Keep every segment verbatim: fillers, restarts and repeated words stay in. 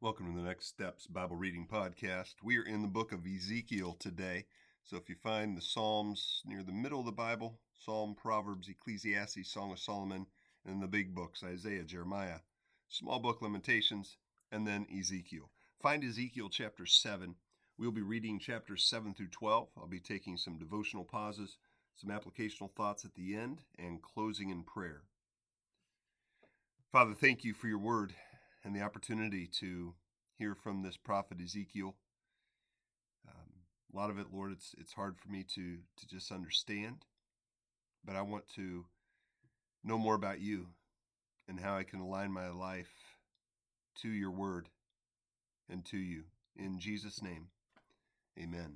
Welcome to the Next Steps Bible Reading Podcast. We are in the book of Ezekiel today. So if you find the Psalms near the middle of the Bible, Psalm, Proverbs, Ecclesiastes, Song of Solomon, and the big books, Isaiah, Jeremiah, small book, Lamentations, and then Ezekiel. Find Ezekiel chapter seven. We'll be reading chapters seven through twelve. I'll be taking some devotional pauses, some applicational thoughts at the end, and closing in prayer. Father, thank you for your word and the opportunity to hear from this prophet Ezekiel. Um, a lot of it, Lord, it's it's hard for me to to just understand, but I want to know more about you and how I can align my life to your word and to you. In Jesus' name, amen.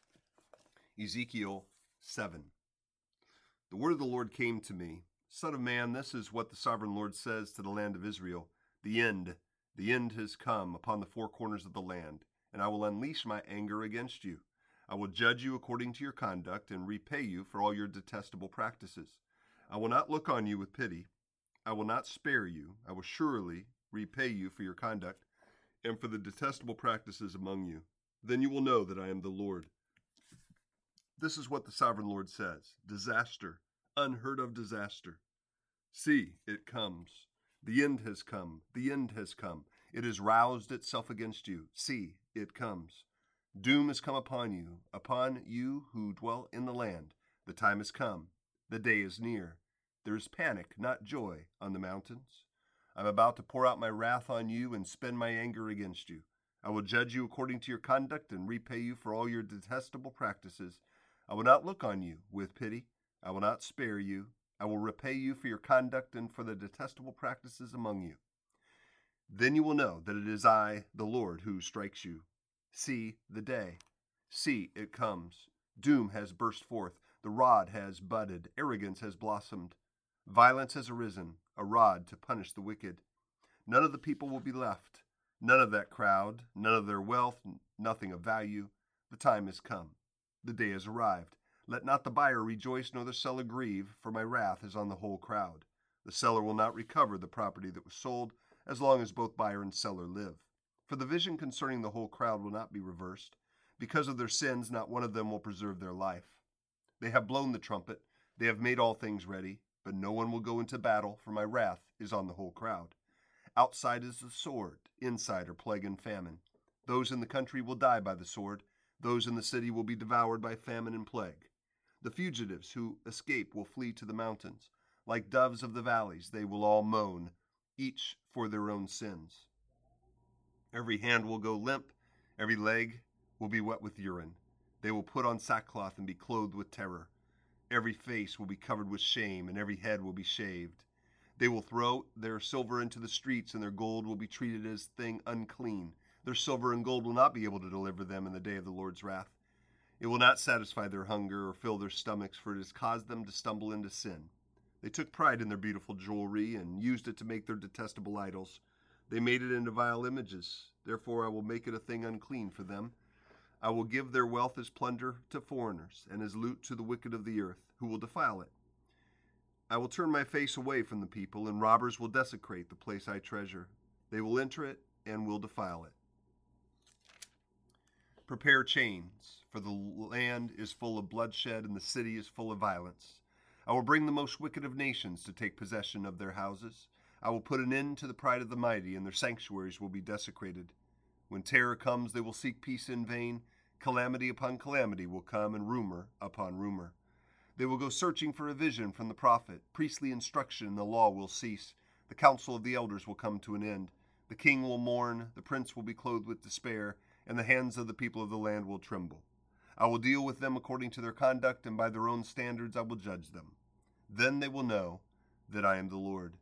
Ezekiel seven. The word of the Lord came to me, Son of man, this is what the sovereign Lord says to the land of Israel. The end, the end has come upon the four corners of the land, and I will unleash my anger against you. I will judge you according to your conduct and repay you for all your detestable practices. I will not look on you with pity. I will not spare you. I will surely repay you for your conduct and for the detestable practices among you. Then you will know that I am the Lord. This is what the sovereign Lord says. Disaster, unheard of disaster. See, it comes. The end has come. The end has come. It has roused itself against you. See, it comes. Doom has come upon you, upon you who dwell in the land. The time has come. The day is near. There is panic, not joy, on the mountains. I'm about to pour out my wrath on you and spend my anger against you. I will judge you according to your conduct and repay you for all your detestable practices. I will not look on you with pity. I will not spare you. I will repay you for your conduct and for the detestable practices among you. Then you will know that it is I, the Lord, who strikes you. See the day. See, it comes. Doom has burst forth. The rod has budded. Arrogance has blossomed. Violence has arisen, a rod to punish the wicked. None of the people will be left. None of that crowd, none of their wealth, nothing of value. The time has come. The day has arrived. Let not the buyer rejoice nor the seller grieve, for my wrath is on the whole crowd. The seller will not recover the property that was sold, as long as both buyer and seller live. For the vision concerning the whole crowd will not be reversed. Because of their sins, not one of them will preserve their life. They have blown the trumpet, they have made all things ready, but no one will go into battle, for my wrath is on the whole crowd. Outside is the sword, inside are plague and famine. Those in the country will die by the sword, those in the city will be devoured by famine and plague. The fugitives who escape will flee to the mountains. Like doves of the valleys, they will all moan, each for their own sins. Every hand will go limp, every leg will be wet with urine. They will put on sackcloth and be clothed with terror. Every face will be covered with shame, and every head will be shaved. They will throw their silver into the streets, and their gold will be treated as thing unclean. Their silver and gold will not be able to deliver them in the day of the Lord's wrath. It will not satisfy their hunger or fill their stomachs, for it has caused them to stumble into sin. They took pride in their beautiful jewelry and used it to make their detestable idols. They made it into vile images. Therefore I will make it a thing unclean for them. I will give their wealth as plunder to foreigners, and as loot to the wicked of the earth, who will defile it. I will turn my face away from the people, and robbers will desecrate the place I treasure. They will enter it and will defile it. Prepare chains, for the land is full of bloodshed, and the city is full of violence. I will bring the most wicked of nations to take possession of their houses. I will put an end to the pride of the mighty, and their sanctuaries will be desecrated. When terror comes, they will seek peace in vain. Calamity upon calamity will come, and rumor upon rumor. They will go searching for a vision from the prophet. Priestly instruction and the law will cease. The counsel of the elders will come to an end. The king will mourn, the prince will be clothed with despair, and the hands of the people of the land will tremble. I will deal with them according to their conduct, and by their own standards I will judge them. Then they will know that I am the Lord.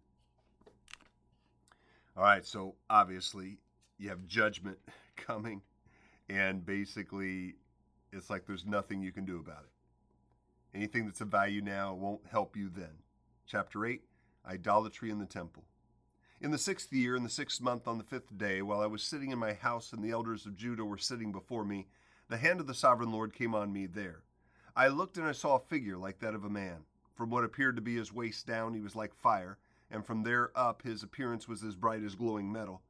All right, so obviously you have judgment coming, and basically it's like there's nothing you can do about it. Anything that's of value now won't help you then. Chapter eight, Idolatry in the Temple. In the sixth year, in the sixth month, on the fifth day, while I was sitting in my house and the elders of Judah were sitting before me, the hand of the sovereign Lord came on me there. I looked and I saw a figure like that of a man. From what appeared to be his waist down, he was like fire, and from there up his appearance was as bright as glowing metal.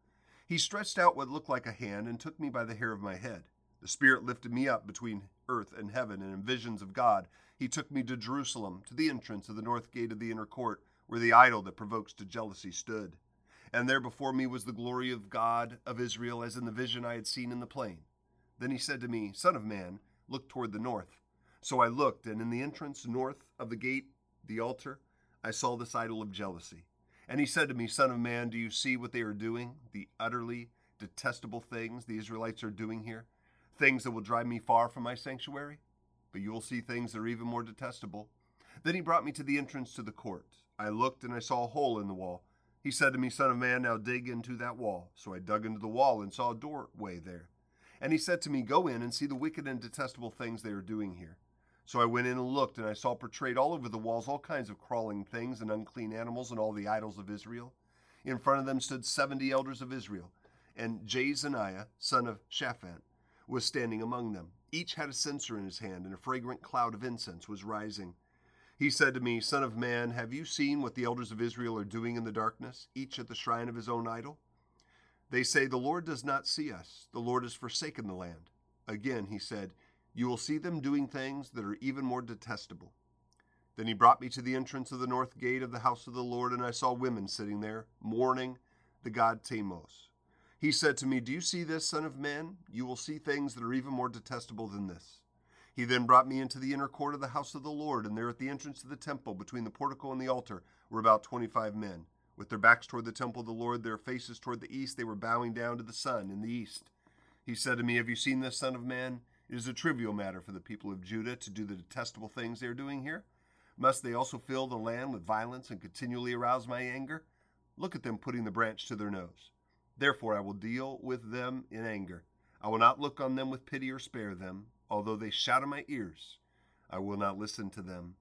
He stretched out what looked like a hand and took me by the hair of my head. The Spirit lifted me up between earth and heaven, and in visions of God, he took me to Jerusalem, to the entrance of the north gate of the inner court, where the idol that provokes to jealousy stood. And there before me was the glory of God of Israel, as in the vision I had seen in the plain. Then he said to me, Son of man, look toward the north. So I looked, and in the entrance north of the gate, the altar, I saw this idol of jealousy. And he said to me, Son of man, do you see what they are doing, the utterly detestable things the Israelites are doing here? Things that will drive me far from my sanctuary? But you will see things that are even more detestable. Then he brought me to the entrance to the court. I looked, and I saw a hole in the wall. He said to me, Son of man, now dig into that wall. So I dug into the wall and saw a doorway there. And he said to me, Go in and see the wicked and detestable things they are doing here. So I went in and looked, and I saw portrayed all over the walls all kinds of crawling things and unclean animals and all the idols of Israel. In front of them stood seventy elders of Israel, and Jaazaniah, son of Shaphan, was standing among them. Each had a censer in his hand, and a fragrant cloud of incense was rising. He said to me, Son of man, have you seen what the elders of Israel are doing in the darkness, each at the shrine of his own idol? They say, The Lord does not see us. The Lord has forsaken the land. Again, he said, You will see them doing things that are even more detestable. Then he brought me to the entrance of the north gate of the house of the Lord, and I saw women sitting there, mourning the god Tammuz. He said to me, Do you see this, son of man? You will see things that are even more detestable than this. He then brought me into the inner court of the house of the Lord, and there at the entrance of the temple, between the portico and the altar, were about twenty-five men. With their backs toward the temple of the Lord, their faces toward the east, they were bowing down to the sun in the east. He said to me, Have you seen this, son of man? It is a trivial matter for the people of Judah to do the detestable things they are doing here. Must they also fill the land with violence and continually arouse my anger? Look at them putting the branch to their nose. Therefore I will deal with them in anger. I will not look on them with pity or spare them. Although they shout in my ears, I will not listen to them.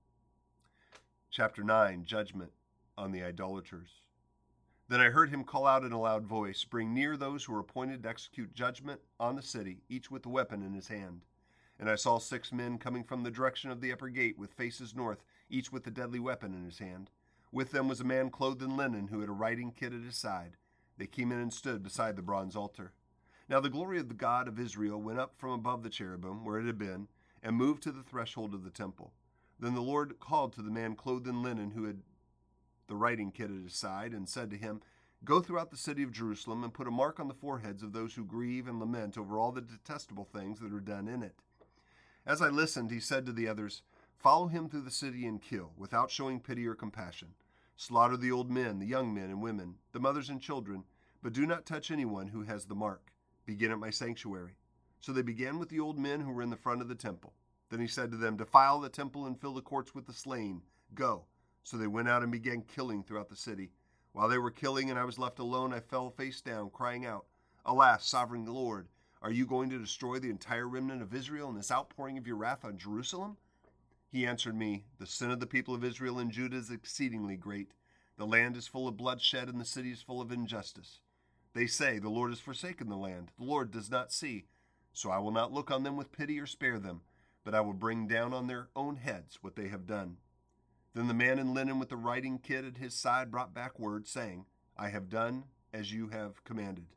Chapter nine, Judgment on the Idolaters. Then I heard him call out in a loud voice, Bring near those who are appointed to execute judgment on the city, each with a weapon in his hand. And I saw six men coming from the direction of the upper gate with faces north, each with a deadly weapon in his hand. With them was a man clothed in linen who had a writing kit at his side. They came in and stood beside the bronze altar. Now the glory of the God of Israel went up from above the cherubim, where it had been, and moved to the threshold of the temple. Then the Lord called to the man clothed in linen who had the writing kit at his side, and said to him, Go throughout the city of Jerusalem, and put a mark on the foreheads of those who grieve and lament over all the detestable things that are done in it. As I listened, he said to the others, Follow him through the city and kill, without showing pity or compassion. Slaughter the old men, the young men and women, the mothers and children, but do not touch anyone who has the mark. Begin at my sanctuary. So they began with the old men who were in the front of the temple. Then he said to them, Defile the temple and fill the courts with the slain. Go. So they went out and began killing throughout the city. While they were killing and I was left alone, I fell face down, crying out, Alas, sovereign Lord, are you going to destroy the entire remnant of Israel in this outpouring of your wrath on Jerusalem? He answered me, The sin of the people of Israel and Judah is exceedingly great. The land is full of bloodshed, and the city is full of injustice. They say, The Lord has forsaken the land. The Lord does not see. So I will not look on them with pity or spare them, but I will bring down on their own heads what they have done. Then the man in linen with the writing kit at his side brought back word, saying, I have done as you have commanded.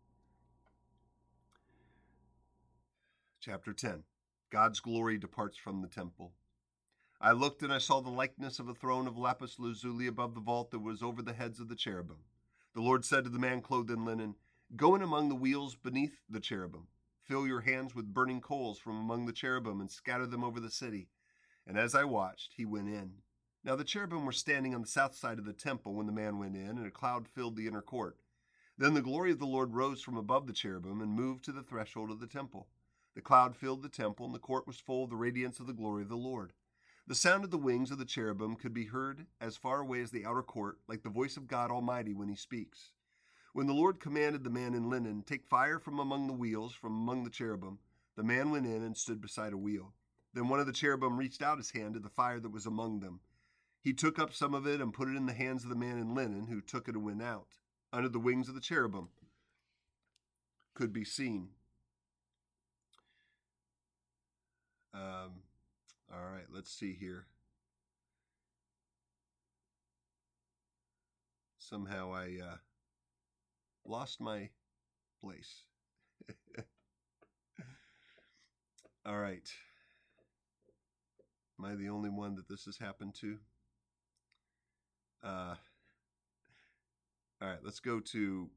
Chapter ten. God's glory departs from the temple. I looked, and I saw the likeness of a throne of lapis lazuli above the vault that was over the heads of the cherubim. The Lord said to the man clothed in linen, Go in among the wheels beneath the cherubim. Fill your hands with burning coals from among the cherubim and scatter them over the city. And as I watched, he went in. Now the cherubim were standing on the south side of the temple when the man went in, and a cloud filled the inner court. Then the glory of the Lord rose from above the cherubim and moved to the threshold of the temple. The cloud filled the temple, and the court was full of the radiance of the glory of the Lord. The sound of the wings of the cherubim could be heard as far away as the outer court, like the voice of God Almighty when he speaks. When the Lord commanded the man in linen, Take fire from among the wheels, from among the cherubim, the man went in and stood beside a wheel. Then one of the cherubim reached out his hand to the fire that was among them. He took up some of it and put it in the hands of the man in linen, who took it and went out. Under the wings of the cherubim could be seen. Um, all right, let's see here. Somehow I uh, lost my place. All right. Am I the only one that this has happened to? Uh, all right, let's go to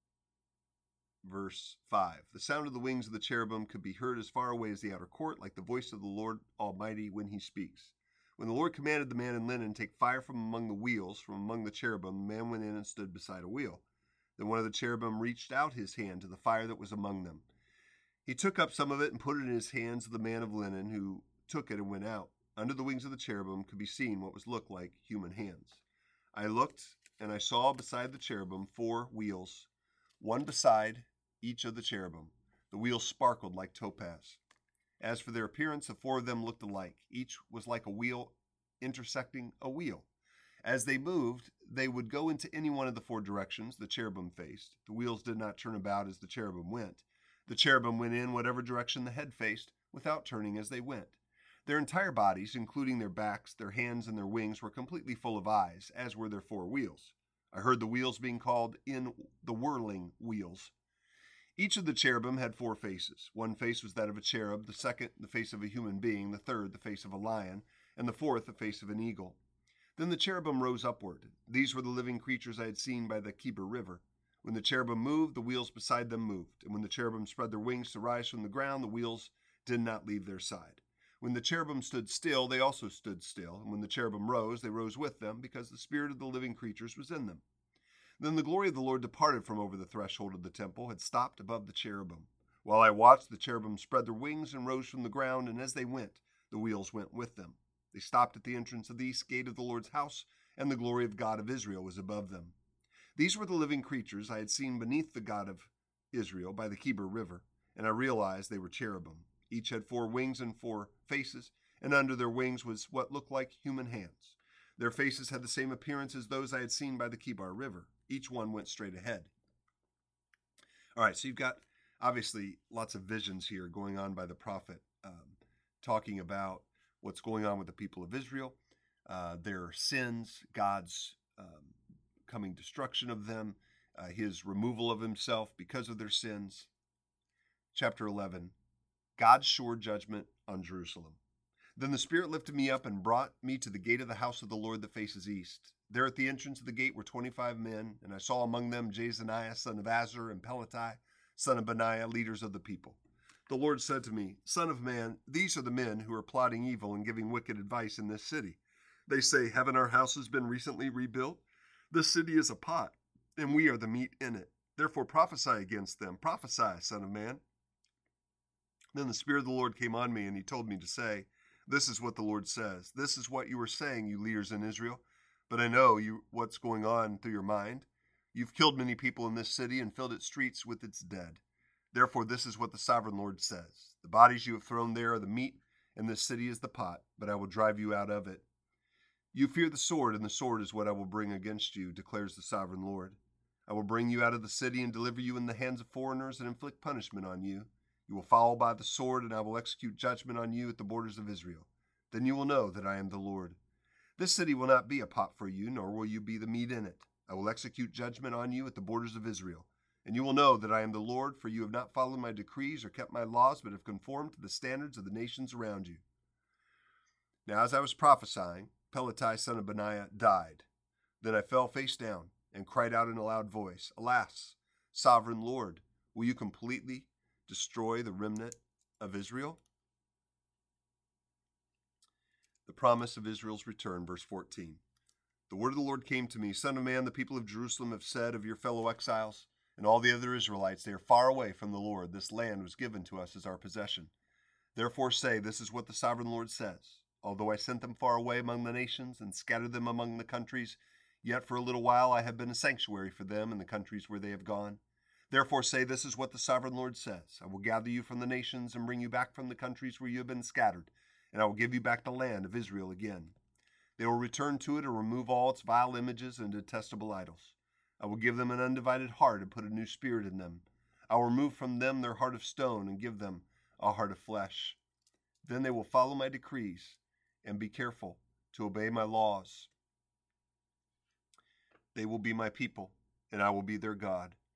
verse five. The sound of the wings of the cherubim could be heard as far away as the outer court, like the voice of the Lord Almighty when he speaks. When the Lord commanded the man in linen, take fire from among the wheels, from among the cherubim, the man went in and stood beside a wheel. Then one of the cherubim reached out his hand to the fire that was among them. He took up some of it and put it in his hands of the man of linen, who took it and went out. Under the wings of the cherubim could be seen what was looked like human hands. I looked, and I saw beside the cherubim four wheels, one beside each of the cherubim. The wheels sparkled like topaz. As for their appearance, the four of them looked alike. Each was like a wheel intersecting a wheel. As they moved, they would go into any one of the four directions the cherubim faced. The wheels did not turn about as the cherubim went. The cherubim went in whatever direction the head faced, without turning as they went. Their entire bodies, including their backs, their hands, and their wings, were completely full of eyes, as were their four wheels. I heard the wheels being called in the whirling wheels. Each of the cherubim had four faces. One face was that of a cherub, the second the face of a human being, the third the face of a lion, and the fourth the face of an eagle. Then the cherubim rose upward. These were the living creatures I had seen by the Kebir River. When the cherubim moved, the wheels beside them moved. And when the cherubim spread their wings to rise from the ground, the wheels did not leave their side. When the cherubim stood still, they also stood still. And when the cherubim rose, they rose with them, because the spirit of the living creatures was in them. Then the glory of the Lord departed from over the threshold of the temple, had stopped above the cherubim. While I watched, the cherubim spread their wings and rose from the ground, and as they went, the wheels went with them. They stopped at the entrance of the east gate of the Lord's house, and the glory of God of Israel was above them. These were the living creatures I had seen beneath the God of Israel by the Kebir River, and I realized they were cherubim. Each had four wings and four faces, and under their wings was what looked like human hands. Their faces had the same appearance as those I had seen by the Kebir River. Each one went straight ahead. All right, so you've got, obviously, lots of visions here going on by the prophet, um, talking about what's going on with the people of Israel, uh, their sins, God's um, coming destruction of them, uh, his removal of himself because of their sins. Chapter eleven, God's sure judgment on Jerusalem. Then the Spirit lifted me up and brought me to the gate of the house of the Lord that faces east. There at the entrance of the gate were twenty-five men, and I saw among them Jezaniah, son of Azur, and Pelatiah, son of Benaiah, leaders of the people. The Lord said to me, Son of man, these are the men who are plotting evil and giving wicked advice in this city. They say, haven't our houses been recently rebuilt? This city is a pot, and we are the meat in it. Therefore prophesy against them. Prophesy, son of man. Then the Spirit of the Lord came on me, and he told me to say, This is what the Lord says. This is what you are saying, you leaders in Israel. But I know you what's going on through your mind. You've killed many people in this city and filled its streets with its dead. Therefore, this is what the sovereign Lord says. The bodies you have thrown there are the meat, and this city is the pot, but I will drive you out of it. You fear the sword, and the sword is what I will bring against you, declares the sovereign Lord. I will bring you out of the city and deliver you in the hands of foreigners and inflict punishment on you. You will fall by the sword, and I will execute judgment on you at the borders of Israel. Then you will know that I am the Lord. This city will not be a pot for you, nor will you be the meat in it. I will execute judgment on you at the borders of Israel. And you will know that I am the Lord, for you have not followed my decrees or kept my laws, but have conformed to the standards of the nations around you. Now as I was prophesying, Pelatiah, son of Benaiah, died. Then I fell face down and cried out in a loud voice, Alas, sovereign Lord, will you completely destroy the remnant of Israel? The promise of Israel's return, verse fourteen. The word of the Lord came to me, Son of man, the people of Jerusalem have said of your fellow exiles and all the other Israelites, they are far away from the Lord. This land was given to us as our possession. Therefore say, this is what the sovereign Lord says. Although I sent them far away among the nations and scattered them among the countries, yet for a little while I have been a sanctuary for them in the countries where they have gone. Therefore say, this is what the sovereign Lord says. I will gather you from the nations and bring you back from the countries where you have been scattered, and I will give you back the land of Israel again. They will return to it and remove all its vile images and detestable idols. I will give them an undivided heart and put a new spirit in them. I will remove from them their heart of stone and give them a heart of flesh. Then they will follow my decrees and be careful to obey my laws. They will be my people, and I will be their God.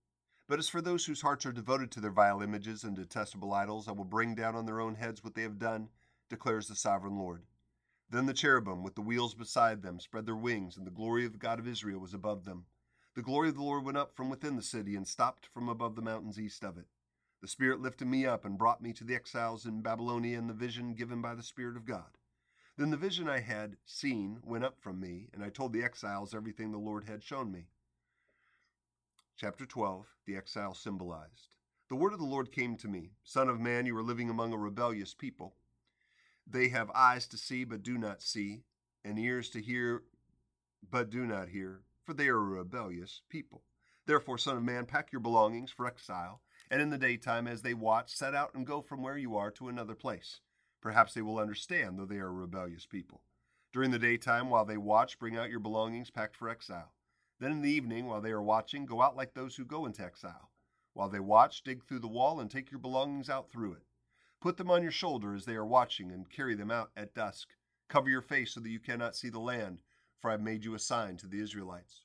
But as for those whose hearts are devoted to their vile images and detestable idols, I will bring down on their own heads what they have done, declares the sovereign Lord. Then the cherubim, with the wheels beside them, spread their wings, and the glory of the God of Israel was above them. The glory of the Lord went up from within the city and stopped from above the mountains east of it. The Spirit lifted me up and brought me to the exiles in Babylonia in the vision given by the Spirit of God. Then the vision I had seen went up from me, and I told the exiles everything the Lord had shown me. Chapter twelve, the exile symbolized. The word of the Lord came to me, Son of man, you are living among a rebellious people. They have eyes to see, but do not see, and ears to hear, but do not hear, for they are a rebellious people. Therefore, Son of man, pack your belongings for exile, and in the daytime, as they watch, set out and go from where you are to another place. Perhaps they will understand, though they are a rebellious people. During the daytime, while they watch, bring out your belongings packed for exile. Then in the evening, while they are watching, go out like those who go into exile. While they watch, dig through the wall and take your belongings out through it. Put them on your shoulder as they are watching, and carry them out at dusk. Cover your face so that you cannot see the land, for I have made you a sign to the Israelites.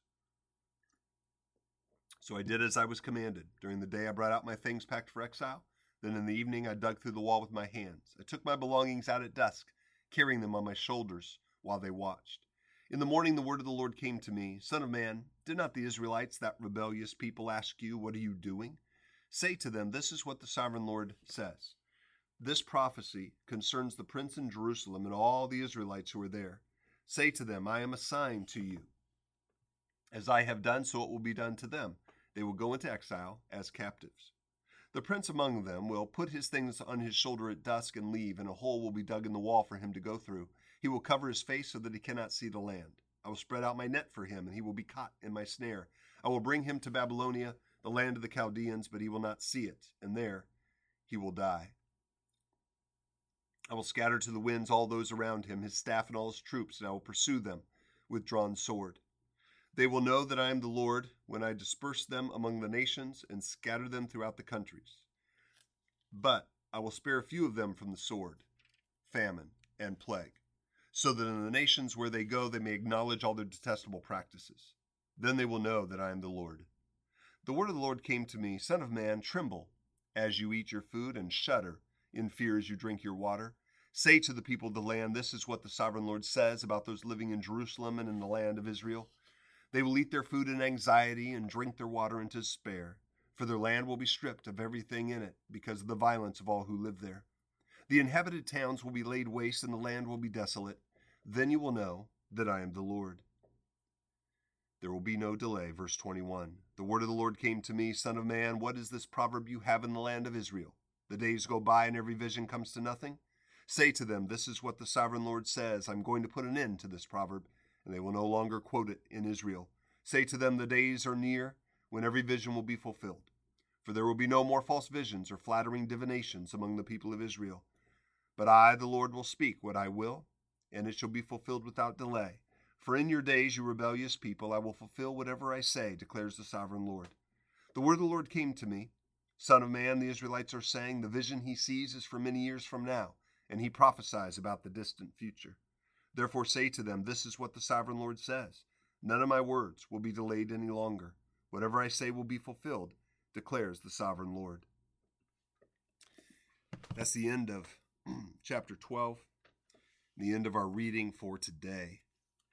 So I did as I was commanded. During the day I brought out my things packed for exile. Then in the evening I dug through the wall with my hands. I took my belongings out at dusk, carrying them on my shoulders while they watched. In the morning the word of the Lord came to me, Son of man, did not the Israelites, that rebellious people, ask you, what are you doing? Say to them, this is what the sovereign Lord says. This prophecy concerns the prince in Jerusalem and all the Israelites who are there. Say to them, I am a sign to you. As I have done, so it will be done to them. They will go into exile as captives. The prince among them will put his things on his shoulder at dusk and leave, and a hole will be dug in the wall for him to go through. He will cover his face so that he cannot see the land. I will spread out my net for him, and he will be caught in my snare. I will bring him to Babylonia, the land of the Chaldeans, but he will not see it, and there he will die. I will scatter to the winds all those around him, his staff and all his troops, and I will pursue them with drawn sword. They will know that I am the Lord when I disperse them among the nations and scatter them throughout the countries. But I will spare a few of them from the sword, famine, and plague, so that in the nations where they go they may acknowledge all their detestable practices. Then they will know that I am the Lord. The word of the Lord came to me, Son of man, tremble as you eat your food and shudder in fear as you drink your water. Say to the people of the land, this is what the sovereign Lord says about those living in Jerusalem and in the land of Israel. They will eat their food in anxiety and drink their water in despair, for their land will be stripped of everything in it because of the violence of all who live there. The inhabited towns will be laid waste and the land will be desolate. Then you will know that I am the Lord. There will be no delay. Verse twenty-one. The word of the Lord came to me, Son of man, what is this proverb you have in the land of Israel? The days go by and every vision comes to nothing. Say to them, this is what the sovereign Lord says. I'm going to put an end to this proverb, and they will no longer quote it in Israel. Say to them, the days are near when every vision will be fulfilled. For there will be no more false visions or flattering divinations among the people of Israel. But I, the Lord, will speak what I will, and it shall be fulfilled without delay. For in your days, you rebellious people, I will fulfill whatever I say, declares the sovereign Lord. The word of the Lord came to me. Son of man, the Israelites are saying, the vision he sees is for many years from now, and he prophesies about the distant future. Therefore say to them, this is what the sovereign Lord says. None of my words will be delayed any longer. Whatever I say will be fulfilled, declares the sovereign Lord. That's the end of chapter twelve, the end of our reading for today.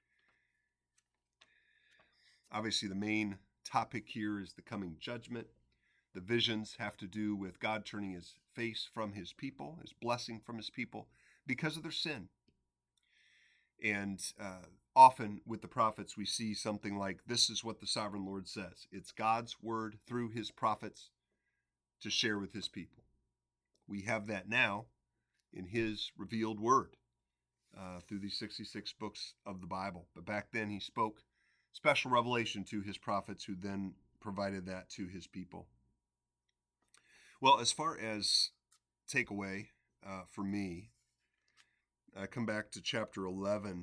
Obviously, the main topic here is the coming judgment. The visions have to do with God turning his face from his people, his blessing from his people, because of their sin. And uh, often with the prophets, we see something like, this is what the sovereign Lord says. It's God's word through his prophets to share with his people. We have that now in his revealed word uh, through these sixty-six books of the Bible. But back then he spoke special revelation to his prophets, who then provided that to his people. Well, as far as takeaway uh, for me, I come back to chapter eleven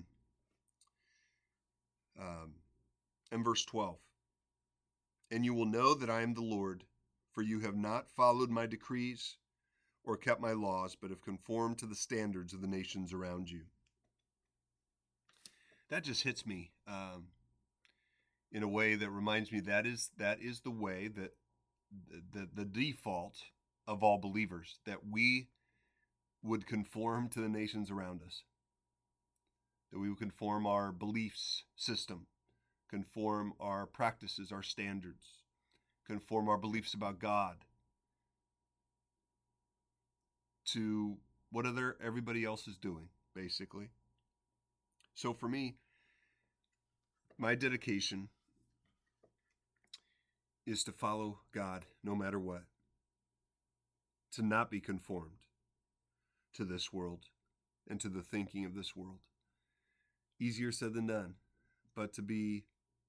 um, and verse twelve. And you will know that I am the Lord, for you have not followed my decrees or kept my laws, but have conformed to the standards of the nations around you. That just hits me um, in a way that reminds me that is that is the way that the, the default of all believers, that we would conform to the nations around us, that we would conform our beliefs system, conform our practices, our standards, conform our beliefs about God to what other everybody else is doing, basically. So for me, my dedication is to follow God no matter what, to not be conformed to this world and to the thinking of this world. Easier said than done, but to be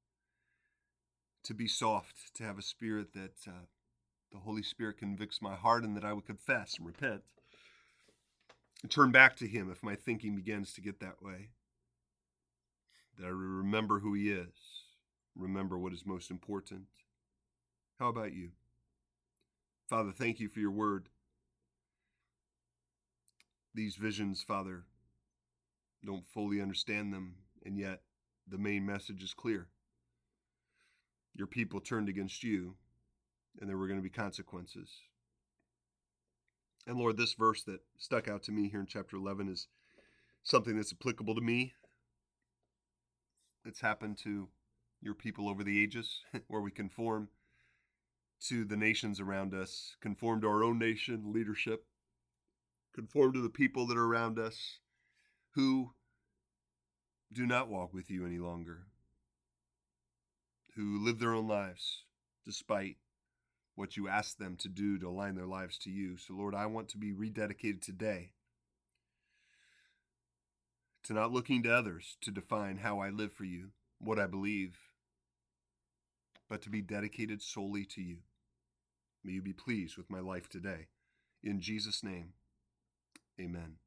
to be soft, to have a spirit that uh, the Holy Spirit convicts my heart, and that I would confess and repent and turn back to Him if my thinking begins to get that way. That I remember who He is, remember what is most important. How about you? Father, thank you for your word. These visions, Father, don't fully understand them, and yet the main message is clear. Your people turned against you, and there were going to be consequences. And Lord, this verse that stuck out to me here in chapter eleven is something that's applicable to me. It's happened to your people over the ages, where we conform to the nations around us, conform to our own nation leadership, conform to the people that are around us who do not walk with you any longer, who live their own lives despite what you ask them to do to align their lives to you. So Lord, I want to be rededicated today to not looking to others to define how I live for you, what I believe, but to be dedicated solely to you. May you be pleased with my life today. In Jesus' name, amen.